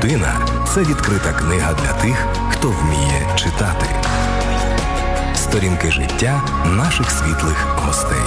Людина – це відкрита книга для тих, хто вміє читати. Сторінки життя наших світлих гостей.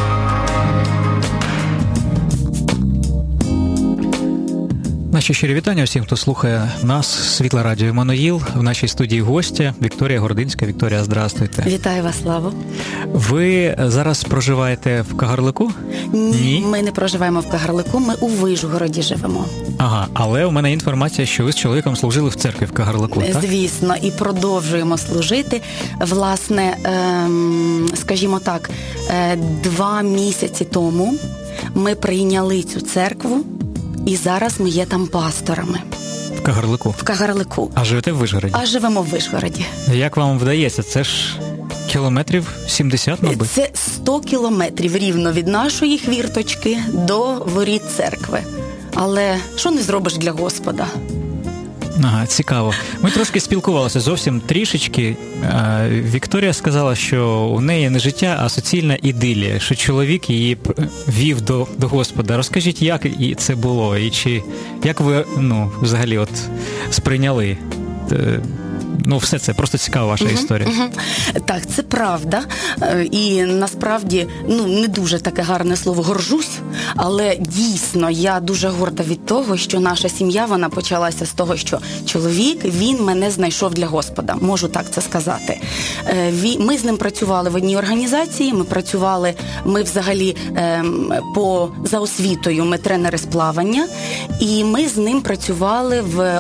Наші щирі вітання всім, хто слухає нас, Світле Радіо Еммануїл. В нашій студії гостя Вікторія Гординська. Вікторія, здрастуйте. Вітаю вас, Славу. Ви зараз проживаєте в Кагарлику? Ні, ми не проживаємо в Кагарлику, ми у Вишгороді живемо. Ага, але у мене інформація, що ви з чоловіком служили в церкві в Кагарлику, так? Звісно, і продовжуємо служити. Власне, скажімо так, 2 місяці тому ми прийняли цю церкву, і зараз ми є там пасторами. В Кагарлику? В Кагарлику. А живете в Вишгороді? А живемо в Вишгороді. Як вам вдається? Це ж кілометрів 70, мабуть? Це 100 кілометрів рівно від нашої хвірточки до воріт церкви. Але що не зробиш для Господа? Ага, цікаво. Ми трошки спілкувалися зовсім трішечки. Вікторія сказала, що у неї не життя, а суцільна ідилія, що чоловік її вів до Господа. Розкажіть, як це було, і як ви взагалі сприйняли все це, просто цікава ваша історія. Так, це правда. І насправді, не дуже таке гарне слово «горжусь», але дійсно я дуже горда від того, що наша сім'я, вона почалася з того, що чоловік, він мене знайшов для Господа. Можу так це сказати. Ми з ним працювали в одній організації, ми взагалі за освітою, ми тренери з плавання, і ми з ним працювали в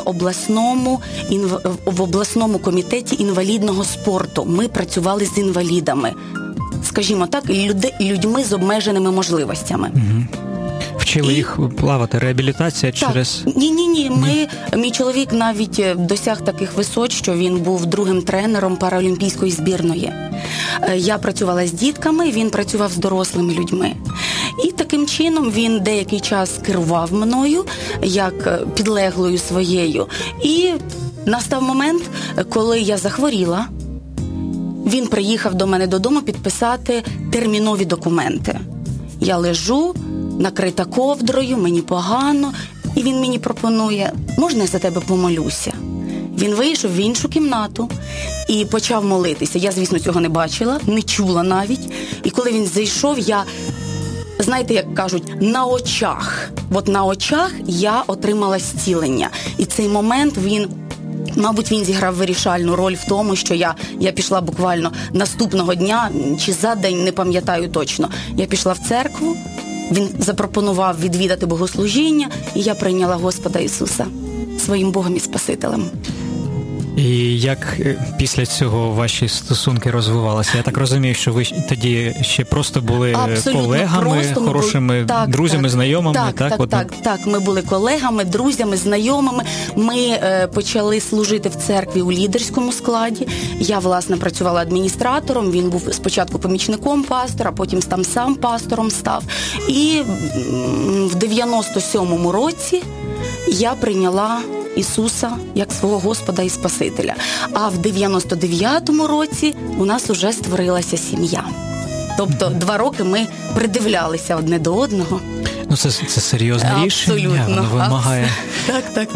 обласному комітеті інвалідного спорту. Ми працювали з інвалідами. Скажімо так, людьми з обмеженими можливостями. Вчили їх плавати, реабілітація через... Ні. Мій чоловік навіть досяг таких висот, що він був другим тренером паралімпійської збірної. Я працювала з дітками, він працював з дорослими людьми. І таким чином він деякий час керував мною, як підлеглою своєю. І настав момент, коли я захворіла, він приїхав до мене додому підписати термінові документи. Я лежу, накрита ковдрою, мені погано, і він мені пропонує: можна я за тебе помолюся? Він вийшов в іншу кімнату і почав молитися. Я, звісно, цього не бачила, не чула навіть. І коли він зайшов, я, знаєте, як кажуть, на очах я отримала зцілення. І цей момент Мабуть, він зіграв вирішальну роль в тому, що я пішла буквально наступного дня, чи за день, не пам'ятаю точно. Я пішла в церкву, він запропонував відвідати богослужіння, і я прийняла Господа Ісуса своїм Богом і Спасителем. І як після цього ваші стосунки розвивалися? Я так розумію, що ви тоді ще просто були колегами, хорошими друзями, знайомими? Так, ми були колегами, друзями, знайомими. Ми почали служити в церкві у лідерському складі. Я, власне, працювала адміністратором, він був спочатку помічником пастора, потім там сам пастором став. І в 97-му році я прийняла Ісуса як свого Господа і Спасителя. А в 99-му році у нас уже створилася сім'я. Тобто 2 роки ми придивлялися одне до одного. Це серйозне рішення, воно вимагає... Так.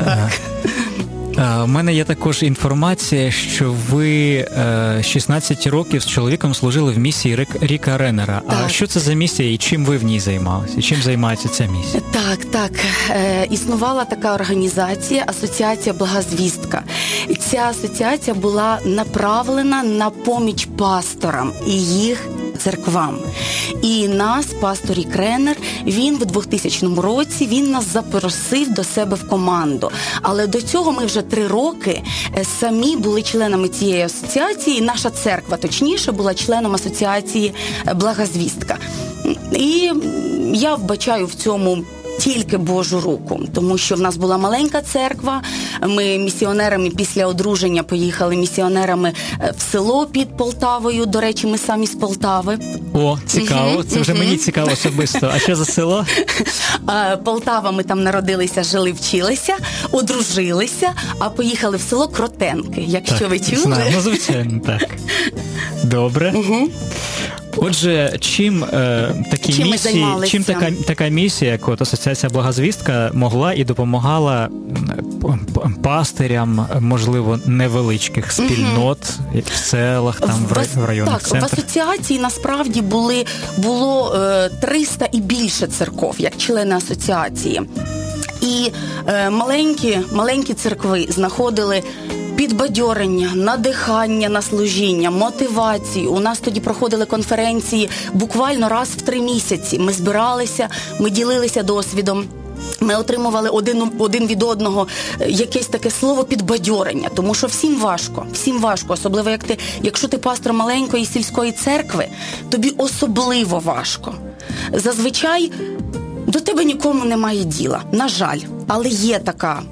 У мене є також інформація, що ви 16 років з чоловіком служили в місії Ріка Реннера. А що це за місія і чим ви в ній займалися? І чим займається ця місія? Так. Існувала така організація, Асоціація Благозвістка. Ця асоціація була направлена на поміч пасторам і їх церквам. І нас, пастор Рік Реннер, він в 2000 році, він нас запросив до себе в команду. Але до цього ми вже 3 роки самі були членами цієї асоціації. Наша церква, точніше, була членом асоціації Благозвістка. І я вбачаю в цьому тільки Божу руку, тому що в нас була маленька церква, ми місіонерами після одруження поїхали місіонерами в село під Полтавою, до речі, ми самі з Полтави. О, цікаво, це вже мені цікаво особисто. А що за село? Полтава, ми там народилися, жили, вчилися, одружилися, а поїхали в село Кротенки, якщо ви чули. Знаю, звичайно, так. Добре. Отже, чим така місія, як Асоціація Благозвістка, могла і допомагала пастирям, можливо, невеличких спільнот в селах, там в районних центрах? Так, в асоціації насправді було 300 і більше церков, як члени асоціації. І маленькі церкви знаходили підбадьорення, надихання на служіння, мотивацію. У нас тоді проходили конференції буквально раз в 3 місяці. Ми збиралися, ми ділилися досвідом. Ми отримували один від одного якесь таке слово підбадьорення, тому що всім важко, особливо якщо ти пастор маленької сільської церкви, тобі особливо важко. Зазвичай до тебе нікому немає діла, на жаль, але є така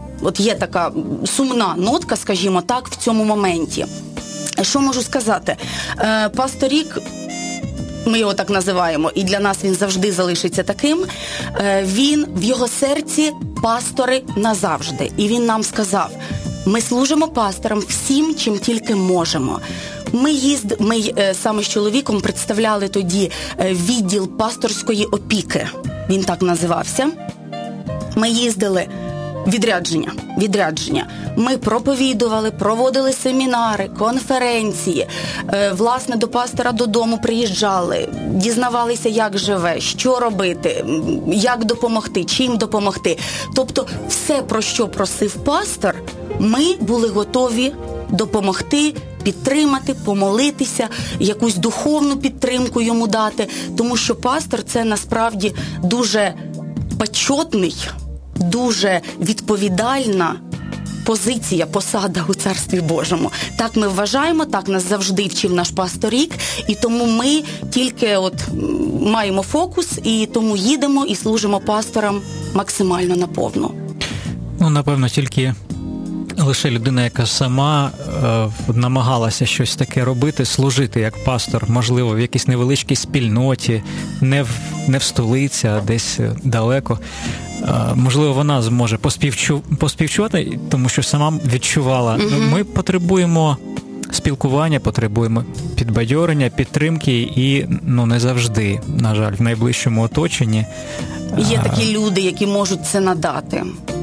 сумна нотка, скажімо так, в цьому моменті. Що можу сказати? Пастор Рік, ми його так називаємо, і для нас він завжди залишиться таким, він в його серці пастори назавжди. І він нам сказав, ми служимо пасторам всім, чим тільки можемо. Ми саме з чоловіком представляли тоді відділ пасторської опіки. Він так називався. Ми їздили відрядження. Ми проповідували, проводили семінари, конференції. Власне, до пастора додому приїжджали, дізнавалися, як живе, що робити, як допомогти, чим допомогти. Тобто все, про що просив пастор, ми були готові допомогти, підтримати, помолитися, якусь духовну підтримку йому дати. Тому що пастор – це насправді дуже почетний, дуже відповідальна позиція, посада у Царстві Божому. Так ми вважаємо, так нас завжди вчив наш пастор Рік, і тому ми тільки маємо фокус, і тому їдемо і служимо пасторам максимально наповну. Напевно, тільки лише людина, яка сама намагалася щось таке робити, служити як пастор, можливо, в якійсь невеличкій спільноті, не в столиці, а десь далеко, можливо, вона зможе поспівчувати, тому що сама відчувала. Ми потребуємо спілкування, потребуємо підбадьорення, підтримки і, не завжди, на жаль, в найближчому оточенні. Є такі люди, які можуть це надати.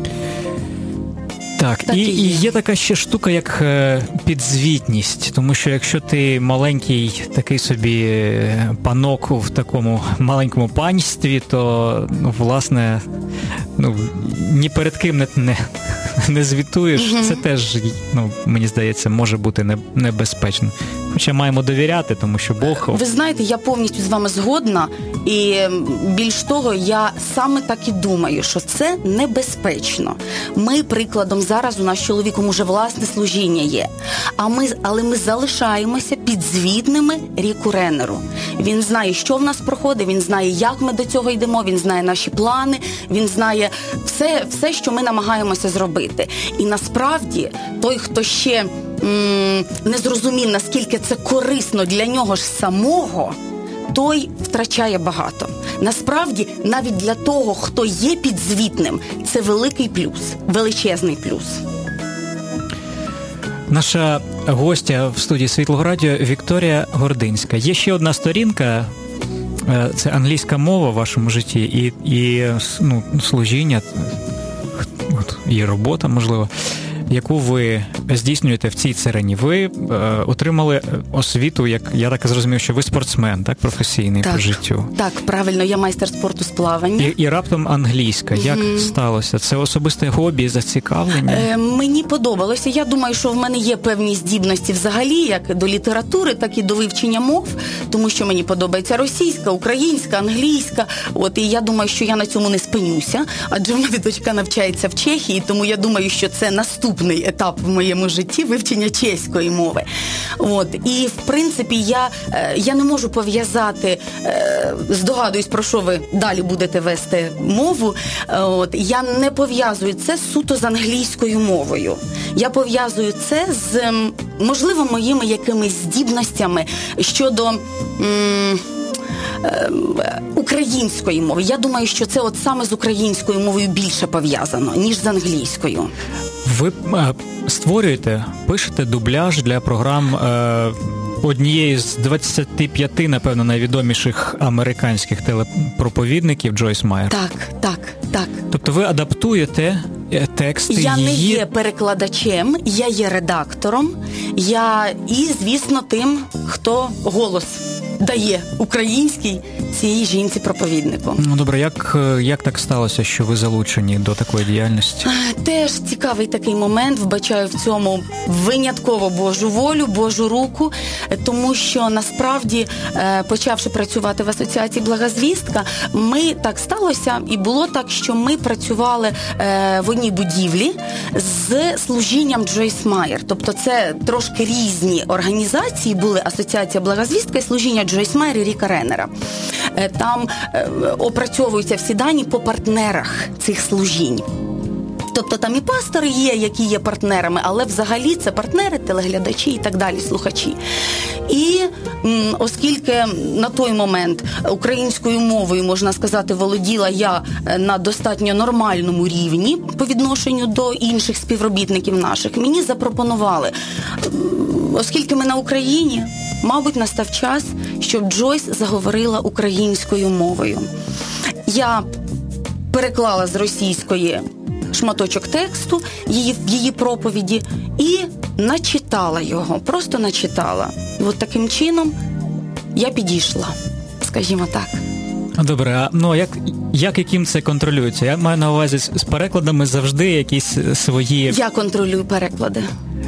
Так, і є така ще штука, як підзвітність, тому що якщо ти маленький такий собі панок в такому маленькому панстві, то, власне, ні перед ким не звітуєш, це теж, мені здається, може бути небезпечно. Хоча маємо довіряти, тому що Бог... Ви знаєте, я повністю з вами згодна, і більш того, я саме так і думаю, що це небезпечно. Ми, прикладом, зараз у нас з чоловіком уже власне служіння є, але ми залишаємося підзвітними Ріку Реннеру. Він знає, що в нас проходить, він знає, як ми до цього йдемо, він знає наші плани, він знає все, що ми намагаємося зробити. І насправді, той, хто ще не зрозумів, наскільки це корисно для нього ж самого, той втрачає багато. Насправді, навіть для того, хто є підзвітним, це великий плюс, величезний плюс. Наша гостя в студії Світлого Радіо Вікторія Гординська. Є ще одна сторінка, це англійська мова в вашому житті і служіння, і робота, можливо, яку ви здійснюєте в цій царині. Ви отримали освіту, як я так зрозумів, що ви спортсмен, так, професійний по життю. Так, правильно, я майстер спорту з плавання. І раптом англійська. Як сталося? Це особисте хобі, зацікавлення? Мені подобалося. Я думаю, що в мене є певні здібності взагалі, як до літератури, так і до вивчення мов, тому що мені подобається російська, українська, англійська. І я думаю, що я на цьому не спинюся, адже в мене дочка навчається в Чехії, тому я думаю, що це наступний етап в моєму житті вивчення чеської мови. І, в принципі, я не можу пов'язати, здогадуюсь, про що ви далі будете вести мову, я не пов'язую це суто з англійською мовою. Я пов'язую це з, можливо, моїми якимись здібностями щодо української мови. Я думаю, що це саме з українською мовою більше пов'язано, ніж з англійською. Ви пишете дубляж для програм однієї з 25, напевно, найвідоміших американських телепроповідників Джойс Майер. Так. Тобто ви адаптуєте тексти Я її... не є перекладачем, я є редактором, і, звісно, тим, хто голос дає український цій жінці-проповіднику. Ну, добре, як так сталося, що ви залучені до такої діяльності? Теж цікавий такий момент, вбачаю в цьому винятково Божу волю, Божу руку, тому що насправді, почавши працювати в Асоціації «Благозвістка», ми так сталося, і було так, що ми працювали в одній будівлі з служінням Джойс Майер. Тобто це трошки різні організації були, Асоціація «Благозвістка» і служіння Джойс Майер і Ріка Реннера. Там опрацьовуються всі дані по партнерах цих служінь. Тобто там і пастори є, які є партнерами, але взагалі це партнери, телеглядачі і так далі, слухачі. І оскільки на той момент українською мовою, можна сказати, володіла я на достатньо нормальному рівні по відношенню до інших співробітників наших, мені запропонували, оскільки ми на Україні, мабуть, настав час, щоб Джойс заговорила українською мовою. Я переклала з російської шматочок тексту її проповіді і начитала його, просто начитала. І от таким чином я підійшла, скажімо так. Добре, а яким це контролюється? Я маю на увазі, з перекладами завжди якісь свої... Я контролюю переклади.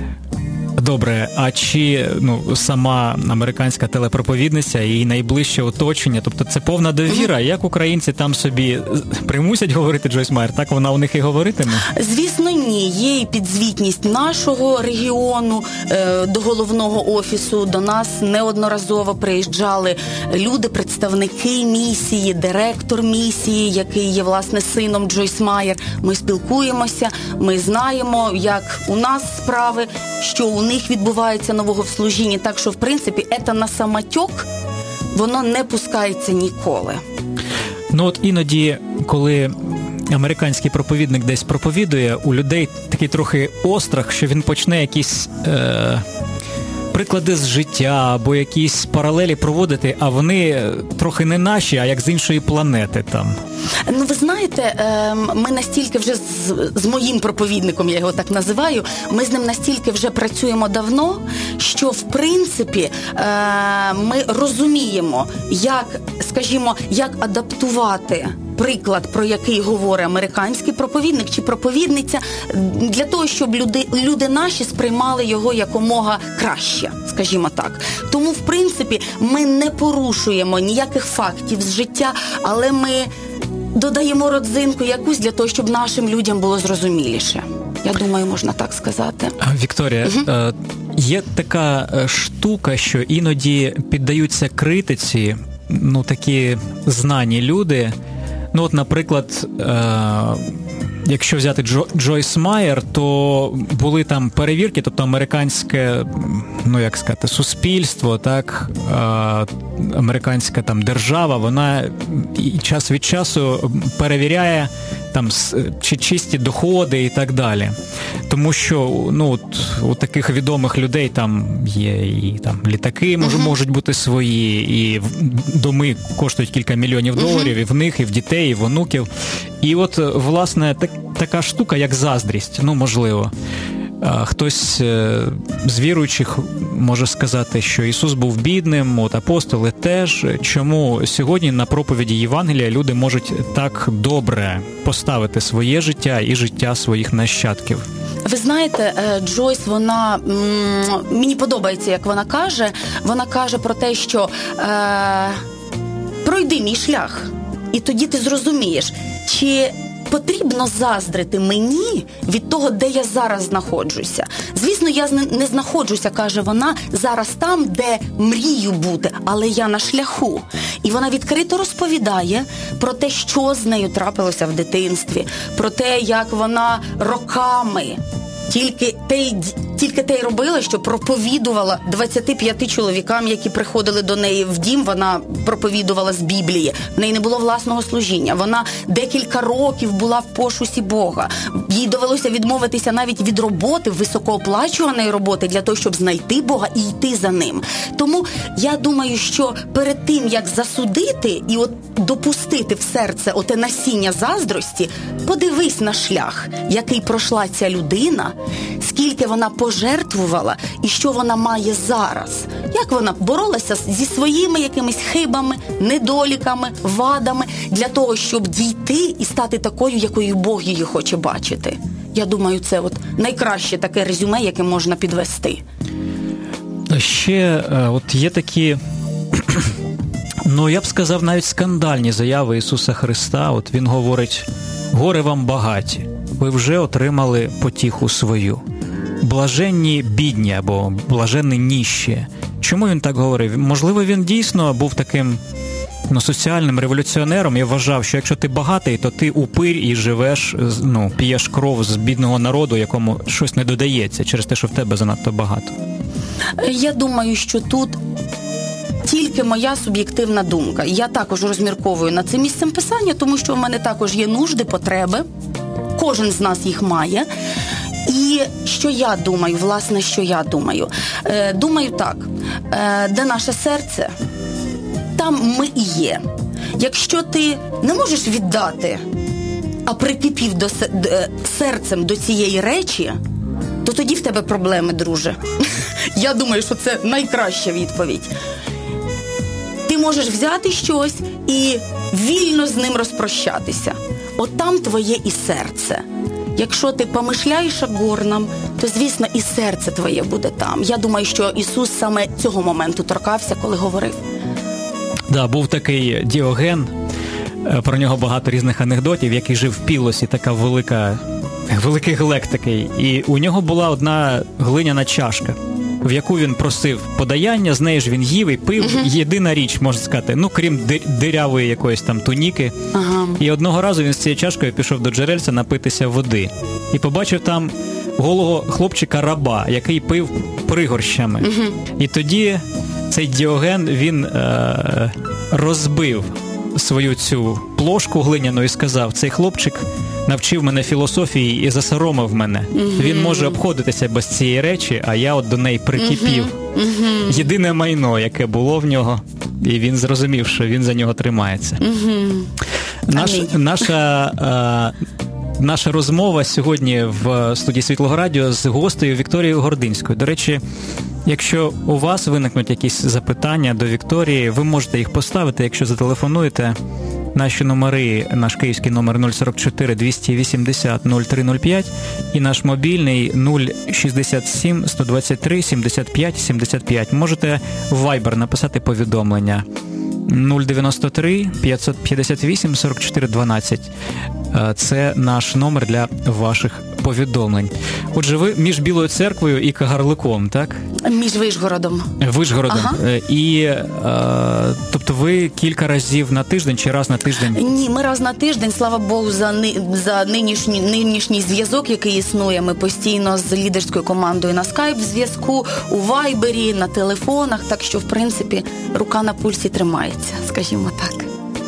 Добре, а чи сама американська телепроповідниця і її найближче оточення, тобто це повна довіра, як українці там собі примусять говорити Джойс Майер, так вона у них і говоритиме? Звісно, ні. Є і підзвітність нашого регіону до головного офісу, до нас неодноразово приїжджали люди, представники місії, директор місії, який є, власне, сином Джойс Майер. Ми спілкуємося, ми знаємо, як у нас справи, що у них відбувається нового в служінні, так що, в принципі, це на самотек, воно не пускається ніколи. От іноді, коли американський проповідник десь проповідує, у людей такий трохи острах, що він почне якісь приклади з життя або якісь паралелі проводити, а вони трохи не наші, а як з іншої планети там. Ви знаєте, ми настільки вже з моїм проповідником, я його так називаю, ми з ним настільки вже працюємо давно, що, в принципі, ми розуміємо, як адаптувати приклад, про який говорить американський проповідник чи проповідниця, для того, щоб люди наші сприймали його якомога краще, скажімо так. Тому, в принципі, ми не порушуємо ніяких фактів з життя, але ми додаємо родзинку якусь для того, щоб нашим людям було зрозуміліше. Я думаю, можна так сказати. Вікторія, є така штука, що іноді піддаються критиці, такі знані люди. От, наприклад, якщо взяти Джойс Майер, то були там перевірки, тобто американське, суспільство, так, американська там держава, вона час від часу перевіряє там чи чисті доходи і так далі. Тому що, у таких відомих людей там є і там літаки можуть бути свої, і доми коштують кілька мільйонів доларів, і в них, і в дітей, і в онуків. І от, власне, така штука, як заздрість, можливо. Хтось з віруючих може сказати, що Ісус був бідним, апостоли теж. Чому сьогодні на проповіді Євангелія люди можуть так добре поставити своє життя і життя своїх нащадків? Ви знаєте, Джойс, мені подобається, як вона каже про те, що пройди мій шлях, і тоді ти зрозумієш, чи потрібно заздрити мені від того, де я зараз знаходжуся. Звісно, я не знаходжуся, каже вона, зараз там, де мрію бути, але я на шляху. І вона відкрито розповідає про те, що з нею трапилося в дитинстві, про те, як вона роками тільки тільки те й робила, що проповідувала 25 чоловікам, які приходили до неї в дім, вона проповідувала з Біблії. В неї не було власного служіння. Вона декілька років була в пошусі Бога. Їй довелося відмовитися навіть від роботи, високооплачуваної роботи, для того, щоб знайти Бога і йти за ним. Тому я думаю, що перед тим, як засудити і от допустити в серце оте насіння заздрості, подивись на шлях, який пройшла ця людина, скільки вона пожертвувала і що вона має зараз. Як вона боролася зі своїми якимись хибами, недоліками, вадами для того, щоб дійти і стати такою, якою Бог її хоче бачити. Я думаю, це от найкраще таке резюме, яке можна підвести. Ще от є такі, ну я б сказав, навіть скандальні заяви Ісуса Христа. От Він говорить: «Горе вам багаті, ви вже отримали потіху свою. Блаженні бідні» або «блаженні ніщі». Чому він так говорив? Можливо, він дійсно був таким соціальним революціонером і вважав, що якщо ти багатий, то ти упир і живеш, п'єш кров з бідного народу, якому щось не додається через те, що в тебе занадто багато. Я думаю, що тут тільки моя суб'єктивна думка. Я також розмірковую над цим місцем писання, тому що в мене також є нужди, потреби. Кожен з нас їх має. І що я думаю, власне, що я думаю? Думаю так, де наше серце, там ми і є. Якщо ти не можеш віддати, а прикипів серцем до цієї речі, то тоді в тебе проблеми, друже. Я думаю, що це найкраща відповідь. Ти можеш взяти щось і вільно з ним розпрощатися. От там твоє і серце. Якщо ти помишляєш о горному, то, звісно, і серце твоє буде там. Я думаю, що Ісус саме цього моменту торкався, коли говорив. Да, був такий Діоген, про нього багато різних анекдотів, який жив в Пілосі, така великий глек такий. І у нього була одна глиняна чашка, в яку він просив подаяння, з неї ж він їв і пив. Єдина річ, можна сказати, крім дирявої якоїсь там туніки. Ага. І одного разу він з цією чашкою пішов до джерельця напитися води. І побачив там голого хлопчика-раба, який пив пригорщами. І тоді цей Діоген, він розбив свою цю плошку глиняну і сказав: «Цей хлопчик навчив мене філософії і засоромив мене. Він може обходитися без цієї речі, а я от до неї прикипів». Єдине майно, яке було в нього, і він зрозумів, що він за нього тримається. Наша розмова сьогодні в студії Світлого Радіо з гостею Вікторією Гординською. До речі, якщо у вас виникнуть якісь запитання до Вікторії, ви можете їх поставити, якщо зателефонуєте. Наші номери, наш київський номер 044 280 0305 і наш мобільний 067 123 75 75. Можете в Viber написати повідомлення 093 558 44 12. Це наш номер для ваших повідомлень. Отже, ви між Білою церквою і Кагарликом, так? Між Вишгородом. Вишгородом. Ага. І, тобто ви кілька разів на тиждень чи раз на тиждень? Ні, ми раз на тиждень, слава Богу, за нинішній зв'язок, який існує. Ми постійно з лідерською командою на скайп-зв'язку, у вайбері, на телефонах, так що, в принципі, рука на пульсі тримається, скажімо так.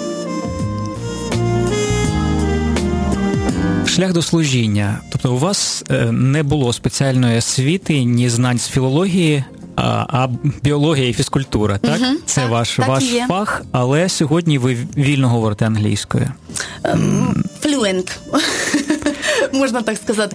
Шлях до служіння. Тобто у вас не було спеціальної освіти, ні знань з філології, а біологія і фізкультура, так? Це ваш фах, але сьогодні ви вільно говорите англійською. Fluent. Можна так сказати.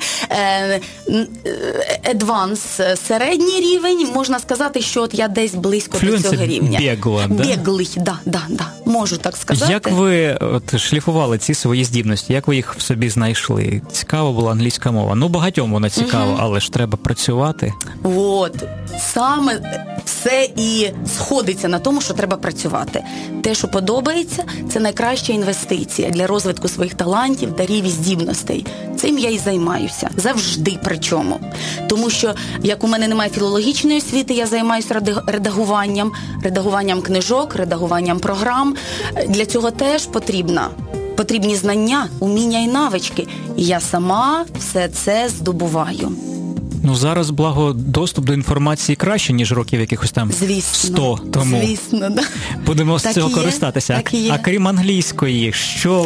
Advanced – середній рівень. Можна сказати, що от я десь близько до цього рівня. Біглий, да. Можу так сказати. Як ви шліфували ці свої здібності? Як ви їх в собі знайшли? Цікава була англійська мова. Багатьом вона цікава, але ж треба працювати. Саме все і сходиться на тому, що треба працювати. Те, що подобається, це найкраща інвестиція для розвитку своїх талантів, дарів і здібностей. Цим я і займаюся. Завжди причому. Тому що, як у мене немає філологічної освіти, я займаюся редагуванням книжок, редагуванням програм. Для цього теж потрібні знання, уміння і навички. І я сама все це здобуваю. Ну, зараз, благо, доступ до інформації краще, ніж років якихось там 100 тому. Звісно, да. Будемо так з цього є, користатися. Так і є. А крім англійської, що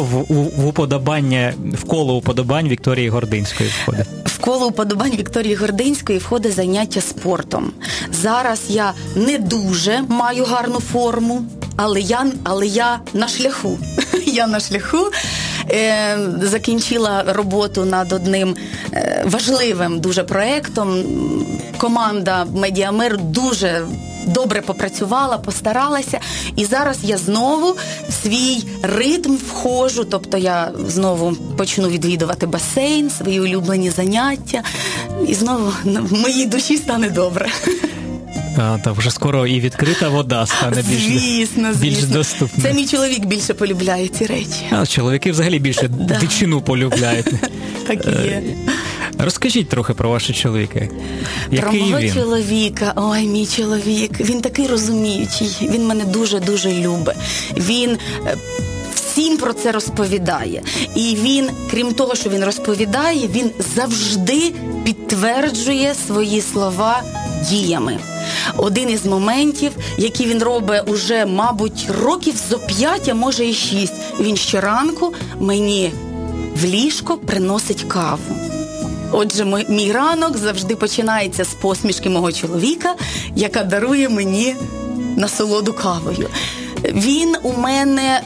в коло уподобань Вікторії Гординської входить? В коло уподобань Вікторії Гординської входить заняття спортом. Зараз я не дуже маю гарну форму, але я на шляху. Я на шляху. Закінчила роботу над одним важливим дуже проєктом. Команда «Медіамир» дуже добре попрацювала, постаралася. І зараз я знову в свій ритм входжу, тобто я знову почну відвідувати басейн, свої улюблені заняття. І знову в моїй душі стане добре. Та вже скоро і відкрита вода стане більш доступна. Це мій чоловік більше полюбляє ці речі. А чоловіки взагалі більше дичину полюбляють. Так і є. Розкажіть трохи про вашого чоловіка. Який Про мого він? чоловіка. Ой, мій чоловік. Він такий розуміючий. Він мене дуже-дуже любить. Він всім про це розповідає. І він, крім того, що він розповідає, він завжди підтверджує свої слова діями. Один із моментів, який він робить уже, мабуть, років зо 5, а може і 6. Він щоранку мені в ліжко приносить каву. Отже, мій ранок завжди починається з посмішки мого чоловіка, яка дарує мені насолоду кавою. Він у мене,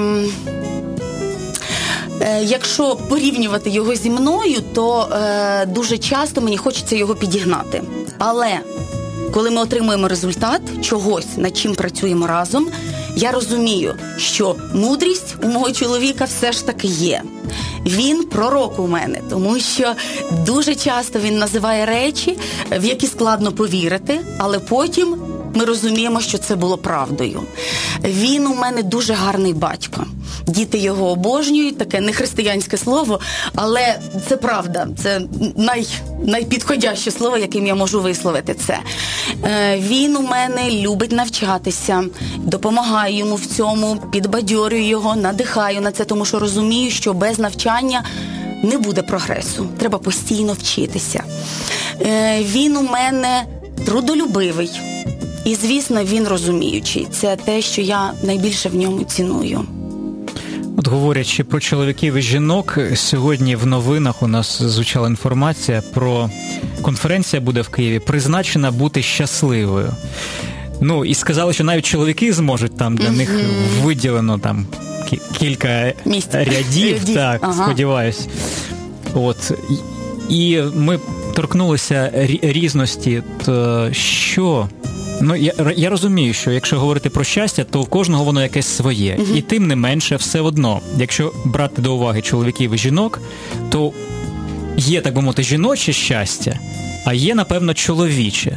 якщо порівнювати його зі мною, то дуже часто мені хочеться його підігнати. Але коли ми отримуємо результат чогось, над чим працюємо разом, я розумію, що мудрість у мого чоловіка все ж таки є. Він пророк у мене, тому що дуже часто він називає речі, в які складно повірити, але потім ми розуміємо, що це було правдою. Він у мене дуже гарний батько. Діти його обожнюють, таке нехристиянське слово, але це правда, це найпідходяще слово, яким я можу висловити це. Він у мене любить навчатися, допомагаю йому в цьому, підбадьорюю його, надихаю на це, тому що розумію, що без навчання не буде прогресу, треба постійно вчитися. Він у мене трудолюбивий. І, звісно, він розуміючий. Це те, що я найбільше в ньому ціную. От говорячи про чоловіків і жінок, сьогодні в новинах у нас звучала інформація про конференція буде в Києві, призначена бути щасливою. Ну, і сказали, що навіть чоловіки зможуть, там для них виділено там кілька рядів, так, ага. Сподіваюсь. От. І ми торкнулися різності, то що... Ну, я розумію, що якщо говорити про щастя, то у кожного воно якесь своє. І тим не менше, все одно, якщо брати до уваги чоловіків і жінок, то є, так би мовити, жіноче щастя, а є, напевно, чоловіче.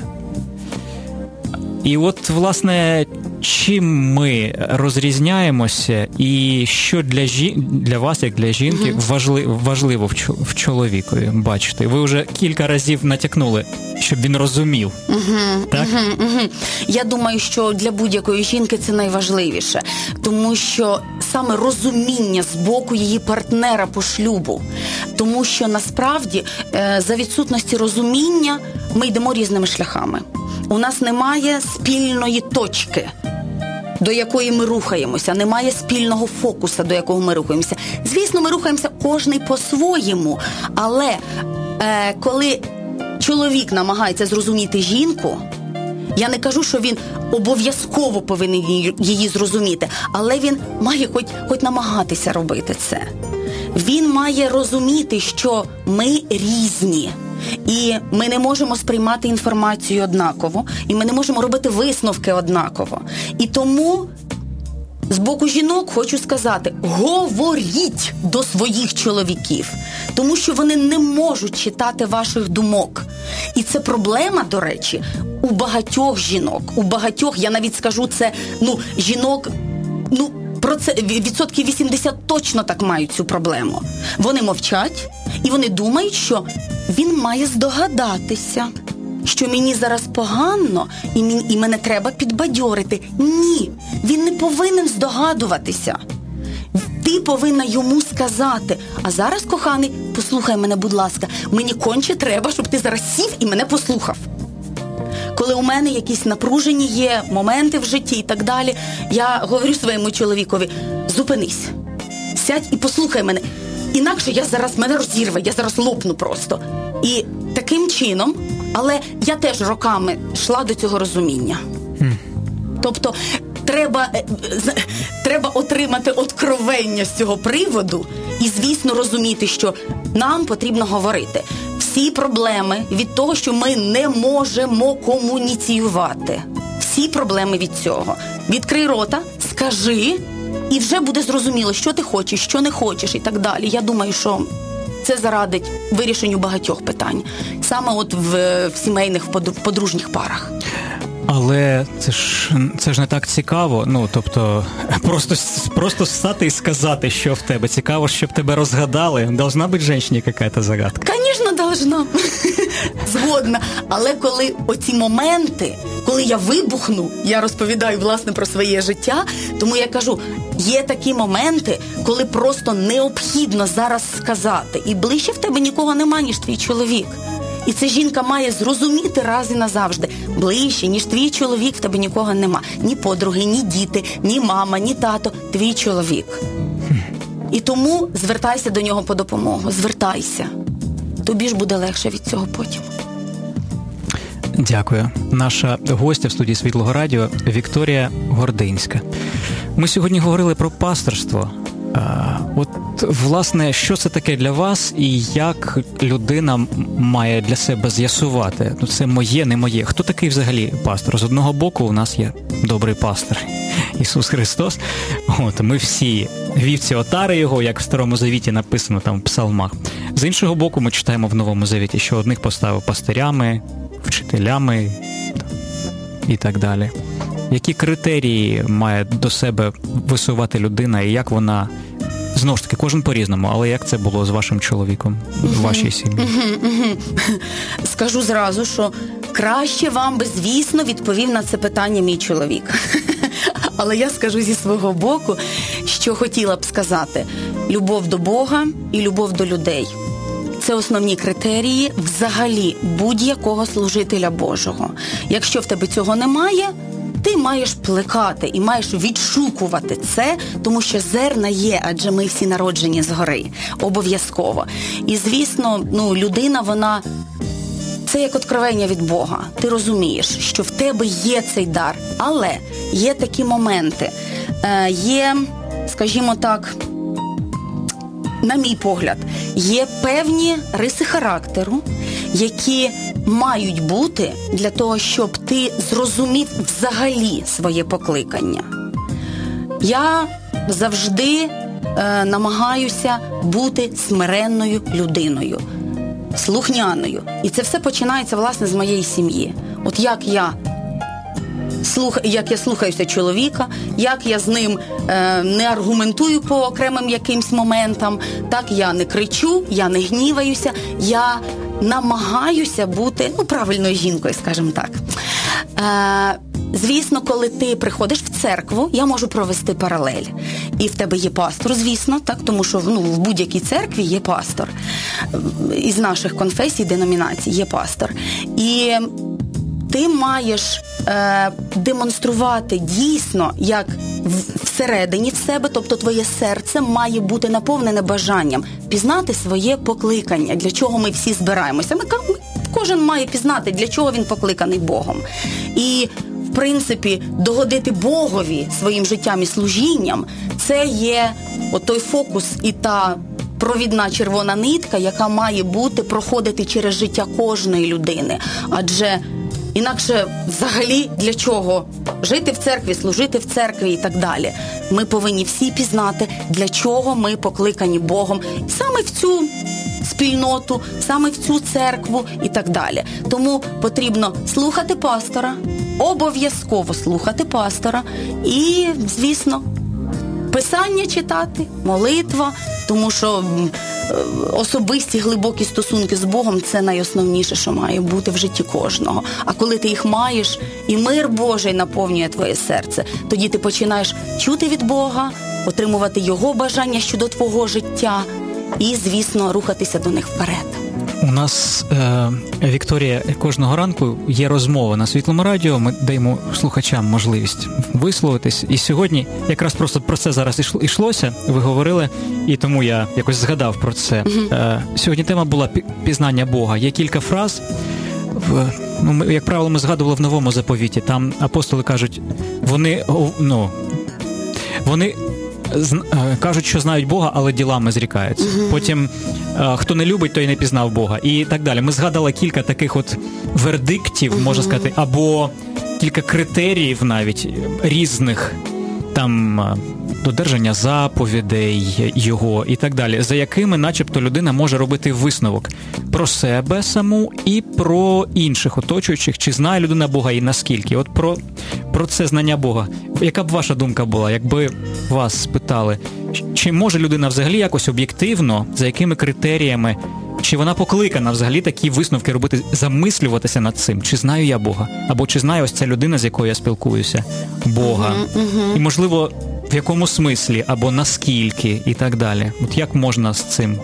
І от, власне, чим ми розрізняємося і що для вас, як для жінки, важливо в чоловікові бачите? Ви вже кілька разів натякнули, щоб він розумів. Так? Я думаю, що для будь-якої жінки це найважливіше, тому що саме розуміння з боку її партнера по шлюбу, тому що насправді за відсутності розуміння ми йдемо різними шляхами. У нас немає спільної точки, до якої ми рухаємося, немає спільного фокуса, до якого ми рухаємося. Звісно, ми рухаємося кожний по-своєму, але коли чоловік намагається зрозуміти жінку, я не кажу, що він обов'язково повинен її зрозуміти, але він має хоч намагатися робити це. Він має розуміти, що ми різні. І ми не можемо сприймати інформацію однаково, і ми не можемо робити висновки однаково. І тому з боку жінок хочу сказати, говоріть до своїх чоловіків, тому що вони не можуть читати ваших думок. І це проблема, до речі, у багатьох жінок. У багатьох, я навіть скажу, це, жінок, про це відсотків 80 точно так мають цю проблему. Вони мовчать, і вони думають, що він має здогадатися, що мені зараз погано, і мене треба підбадьорити. Ні, він не повинен здогадуватися. Ти ти повинна йому сказати: а зараз, коханий, послухай мене, будь ласка, мені конче треба, щоб ти зараз сів і мене послухав. Коли у мене якісь напружені є моменти в житті і так далі, я говорю своєму чоловікові: зупинись, сядь і послухай мене. Інакше мене розірве, я зараз лопну просто. І таким чином, але я теж роками йшла до цього розуміння. Тобто треба отримати откровення з цього приводу і, звісно, розуміти, що нам потрібно говорити. Всі проблеми від того, що ми не можемо комуніціювати. Всі проблеми від цього. Відкрий рота, скажи, і вже буде зрозуміло, що ти хочеш, що не хочеш і так далі. Я думаю, що це зарадить вирішенню багатьох питань. Саме от в сімейних, в подружніх парах. Але це ж не так цікаво. Ну, тобто, просто стати і сказати, що в тебе. Цікаво, щоб тебе розгадали. Должна бути жінці якась загадка. Звісно, должна. Згодна. Але коли оці моменти, коли я вибухну, я розповідаю, власне, про своє життя, тому я кажу, є такі моменти, коли просто необхідно зараз сказати. І ближче в тебе нікого нема, ніж твій чоловік. І це жінка має зрозуміти раз і назавжди. Ближче, ніж твій чоловік, в тебе нікого нема. Ні подруги, ні діти, ні мама, ні тато. Твій чоловік. І тому звертайся до нього по допомогу. Звертайся. Тобі ж буде легше від цього потім. Дякую. Наша гостя в студії Світлого Радіо Вікторія Гординська. Ми сьогодні говорили про пасторство. От, власне, що це таке для вас і як людина має для себе з'ясувати? Ну, це моє, не моє. Хто такий взагалі пастор? З одного боку у нас є добрий пастор Ісус Христос. От, ми всі вівці отари його, як в Старому Завіті написано там в псалмах. З іншого боку, ми читаємо в Новому Завіті, що одних поставив пастирями, вчителями і так далі. Які критерії має до себе висувати людина і як вона, знову ж таки, кожен по-різному, але як це було з вашим чоловіком в вашій сім'ї? Скажу зразу, що краще вам би, звісно, відповів на це питання мій чоловік. Але я скажу зі свого боку, що хотіла б сказати. Любов до Бога і любов до людей. Це основні критерії взагалі будь-якого служителя Божого. Якщо в тебе цього немає, ти маєш плекати і маєш відшукувати це, тому що зерна є, адже ми всі народжені згори. Обов'язково. І, звісно, людина, вона... Це як откровення від Бога. Ти розумієш, що в тебе є цей дар. Але є такі моменти. Є, скажімо так, на мій погляд, є певні риси характеру, які мають бути для того, щоб ти зрозумів взагалі своє покликання. Я завжди намагаюся бути смиренною людиною, слухняною. І це все починається, власне, з моєї сім'ї. От як я слухаюся чоловіка, як я з ним не аргументую по окремим якимсь моментам, так я не кричу, я не гніваюся, я намагаюся бути, правильною жінкою, скажімо так. Звісно, коли ти приходиш в церкву, я можу провести паралель. І в тебе є пастор, звісно, так, тому що в будь-якій церкві є пастор. Із наших конфесій, деномінацій є пастор. І ти маєш демонструвати дійсно, як всередині в себе, тобто твоє серце має бути наповнене бажанням пізнати своє покликання, для чого ми всі збираємося. Кожен має пізнати, для чого він покликаний Богом. І, в принципі, догодити Богові своїм життям і служінням – це є той фокус і та провідна червона нитка, яка має проходити через життя кожної людини. Адже інакше взагалі для чого жити в церкві, служити в церкві і так далі. Ми повинні всі пізнати, для чого ми покликані Богом. Саме в цю спільноту, саме в цю церкву і так далі. Тому потрібно слухати пастора, обов'язково слухати пастора і, звісно, Писання читати, молитва, тому що особисті глибокі стосунки з Богом – це найосновніше, що має бути в житті кожного. А коли ти їх маєш, і мир Божий наповнює твоє серце, тоді ти починаєш чути від Бога отримувати Його бажання щодо твого життя і, звісно, рухатися до них вперед. У нас, Вікторія, кожного ранку є розмова на Світлому радіо, ми даємо слухачам можливість висловитись. І сьогодні якраз просто про це зараз йшлося, ви говорили, і тому я якось згадав про це. Сьогодні тема була пізнання Бога. Є кілька фраз, як правило, ми згадували в Новому заповіті, там апостоли кажуть, вони кажуть, що знають Бога, але ділами зрікаються. Потім, хто не любить, той не пізнав Бога. І так далі. Ми згадали кілька таких от вердиктів, можна сказати, або кілька критеріїв навіть різних, там, додержання заповідей Його і так далі, за якими начебто людина може робити висновок про себе саму і про інших оточуючих, чи знає людина Бога і наскільки. От про це знання Бога. Яка б ваша думка була, якби вас спитали, чи може людина взагалі якось об'єктивно, за якими критеріями, чи вона покликана взагалі такі висновки робити, замислюватися над цим, чи знаю я Бога, або чи знає ось ця людина, з якою я спілкуюся, Бога. І, можливо, в якому смислі, або наскільки, і так далі. От як можна з цим?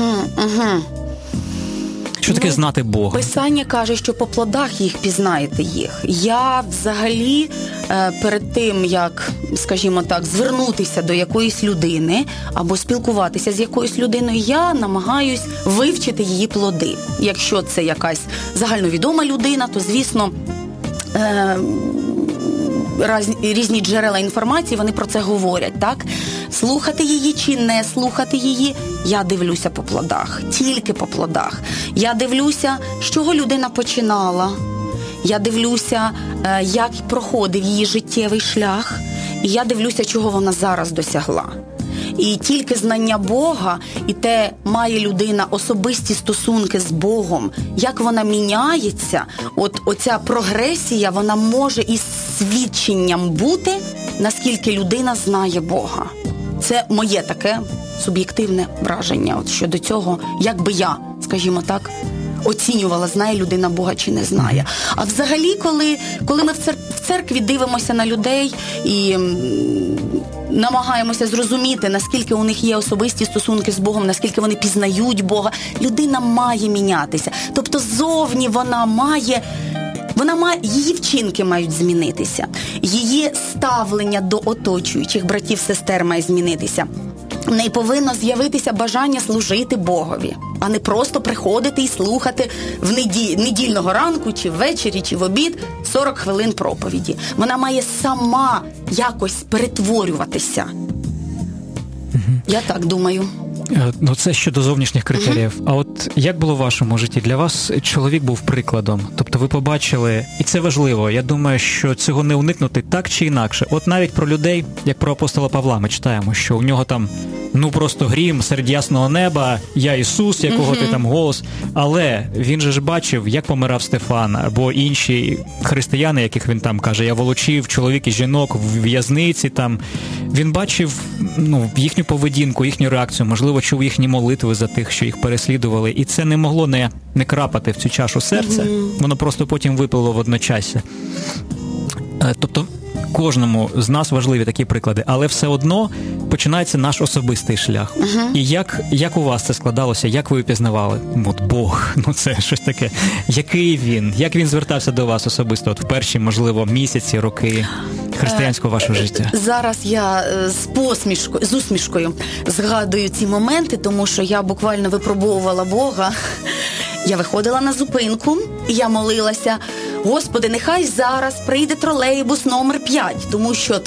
Що таке знати Бога? Писання каже, що по плодах їх пізнаєте їх. Я взагалі перед тим, як, скажімо так, звернутися до якоїсь людини або спілкуватися з якоюсь людиною, я намагаюсь вивчити її плоди. Якщо це якась загальновідома людина, то, звісно, різні джерела інформації, вони про це говорять, так? Слухати її чи не слухати її, я дивлюся по плодах, тільки по плодах. Я дивлюся, з чого людина починала, я дивлюся, як проходив її життєвий шлях, і я дивлюся, чого вона зараз досягла. І тільки знання Бога, і те, має людина особисті стосунки з Богом, як вона міняється, оця прогресія, вона може із свідченням бути, наскільки людина знає Бога. Це моє таке суб'єктивне враження щодо цього, як би я, скажімо так, оцінювала, знає людина Бога чи не знає. А взагалі, коли ми в церкві дивимося на людей і намагаємося зрозуміти, наскільки у них є особисті стосунки з Богом, наскільки вони пізнають Бога, людина має мінятися. Тобто ззовні її вчинки мають змінитися. Її ставлення до оточуючих братів, сестер має змінитися. В неї повинно з'явитися бажання служити Богові, а не просто приходити і слухати недільного ранку, чи ввечері, чи в обід 40 хвилин проповіді. Вона має сама якось перетворюватися. Я так думаю. Ну, це щодо зовнішніх критеріїв. А от як було в вашому житті? Для вас чоловік був прикладом. Тобто ви побачили, і це важливо, я думаю, що цього не уникнути так чи інакше. От навіть про людей, як про апостола Павла, ми читаємо, що у нього там, просто грім серед ясного неба, я Ісус, якого ти там голос. Але він же ж бачив, як помирав Стефан, або інші християни, яких він там каже, я волочив чоловік і жінок в в'язниці там. Він бачив, їхню поведінку, їхню реакцію, можливо, чув їхні молитви за тих, що їх переслідували. І це не могло не крапати в цю чашу серця. Воно просто потім виплило в одночасье. Тобто, кожному з нас важливі такі приклади, але все одно починається наш особистий шлях. І як у вас це складалося? Як ви пізнавали? Бог, це щось таке. Який він? Як він звертався до вас особисто? В перші, можливо, місяці, роки християнського вашого життя? Зараз я з усмішкою згадую ці моменти, тому що я буквально випробовувала Бога. Я виходила на зупинку, і я молилася: Господи, нехай зараз прийде тролейбус номер 5, тому що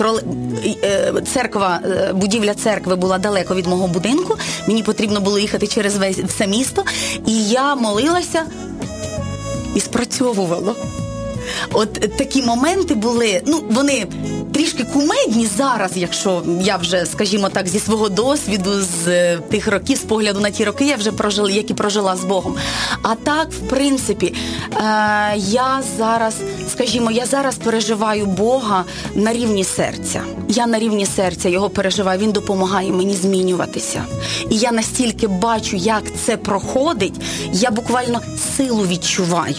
будівля церкви була далеко від мого будинку, мені потрібно було їхати через все місто, і я молилася, і спрацьовувало. От такі моменти були, вони трішки кумедні зараз, якщо я вже, скажімо так, зі свого досвіду, з тих років, з погляду на ті роки, які прожила з Богом. А так, в принципі, я зараз переживаю Бога на рівні серця. Я на рівні серця його переживаю, він допомагає мені змінюватися. І я настільки бачу, як це проходить, я буквально силу відчуваю.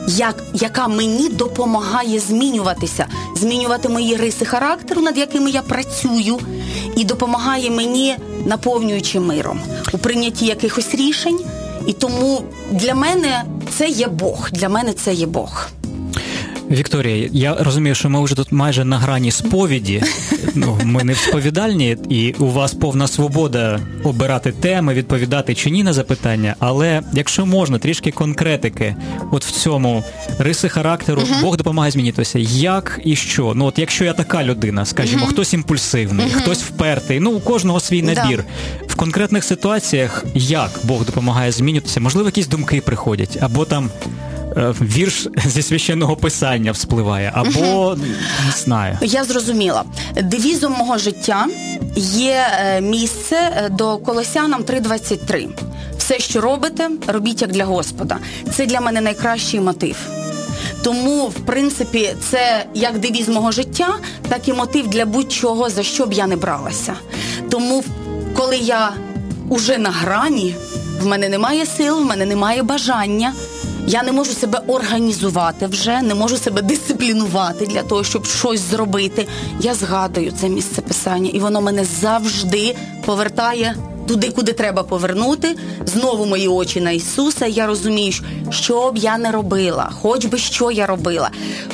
яка мені допомагає змінюватися, змінювати мої риси характеру, над якими я працюю, і допомагає мені, наповнюючи миром у прийнятті якихось рішень. І тому для мене це є Бог. Для мене це є Бог. Вікторія, я розумію, що ми вже тут майже на грані сповіді. Ми не в сповідальні, і у вас повна свобода обирати теми, відповідати чи ні на запитання. Але якщо можна, трішки конкретики от в цьому риси характеру, Бог допомагає змінитися. Як і що? От якщо я така людина, скажімо, хтось імпульсивний, хтось впертий, у кожного свій набір. В конкретних ситуаціях як Бог допомагає змінитися? Можливо, якісь думки приходять, або там вірш зі священного писання вспливає, або не знаю. Я зрозуміла. Девізом мого життя є місце до Колосянам 3:23. Все, що робите, робіть як для Господа. Це для мене найкращий мотив. Тому, в принципі, це як девіз мого життя, так і мотив для будь-чого, за що б я не бралася. Тому, коли я уже на грані, в мене немає сил, в мене немає бажання, я не можу себе організувати вже, не можу себе дисциплінувати для того, щоб щось зробити. Я згадую це місце писання, і воно мене завжди повертає туди, куди треба повернути. Знову мої очі на Ісуса, і я розумію, що б я не робила, хоч би що я робила.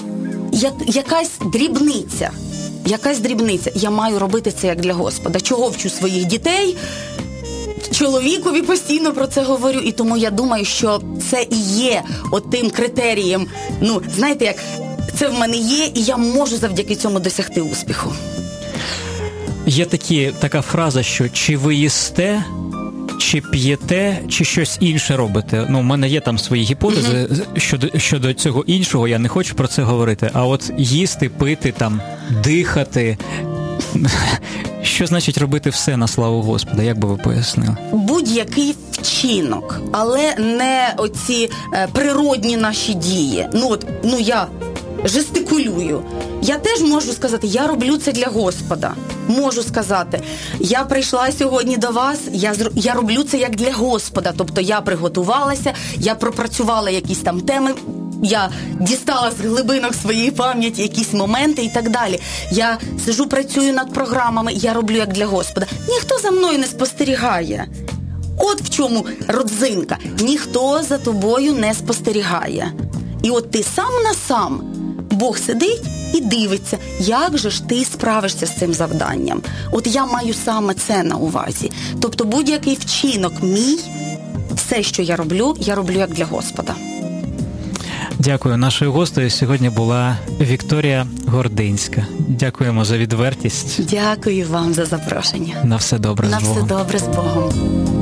Якась дрібниця. Я маю робити це як для Господа. Чого вчу своїх дітей? Чоловікові постійно про це говорю, і тому я думаю, що це і є тим критерієм. Знаєте, як це в мене є, і я можу завдяки цьому досягти успіху. Є така фраза, що чи ви їсте, чи п'єте, чи щось інше робите. У мене є там свої гіпотези щодо цього іншого, я не хочу про це говорити. А от їсти, пити, там, дихати... Що значить робити все на славу Господа? Як би ви пояснили? Будь-який вчинок, але не оці природні наші дії. Я жестикулюю. Я теж можу сказати, я роблю це для Господа. Можу сказати, я прийшла сьогодні до вас, я роблю це як для Господа. Тобто я приготувалася, я пропрацювала якісь там теми, я дістала з глибинок своєї пам'яті якісь моменти і так далі. Я сижу, працюю над програмами, я роблю як для Господа. Ніхто за мною не спостерігає. От в чому родзинка. Ніхто за тобою не спостерігає. І от ти сам на сам, Бог сидить і дивиться, як же ж ти справишся з цим завданням. От я маю саме це на увазі. Тобто будь-який вчинок мій, все, що я роблю як для Господа. Дякую. Нашою гостею сьогодні була Вікторія Гординська. Дякуємо за відвертість. Дякую вам за запрошення. На все добре з Богом. На все добре з Богом.